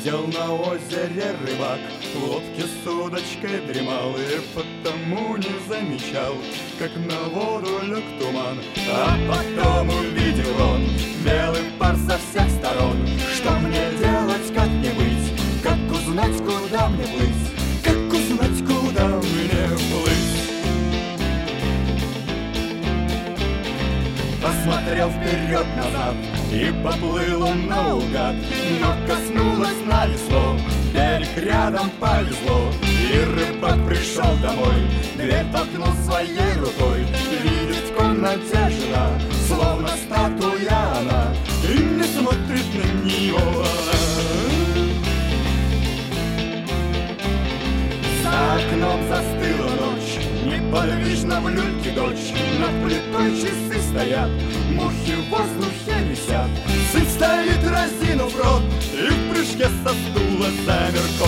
Сидел на озере рыбак, в лодке с удочкой дремал, и потому не замечал, как на воду лег туман. А потом увидел он белый пар со всех сторон. Что мне делать, как мне быть, как узнать, куда мне плыть, как узнать, куда мне плыть? Посмотрел вперед-назад, и поплыл он наугад, но коснулось на весло, берег рядом повезло. И рыбак пришел домой, дверь толкнул своей рукой. Видит в комнате жена, словно статуя она, и не смотрит на нее. За окном застыла ночь, неподвижно в люльке дочь. Над плитой часы стоят, мухи в воздухе висят. Сын стоит, разинув рот, и в прыжке со стула замер кот.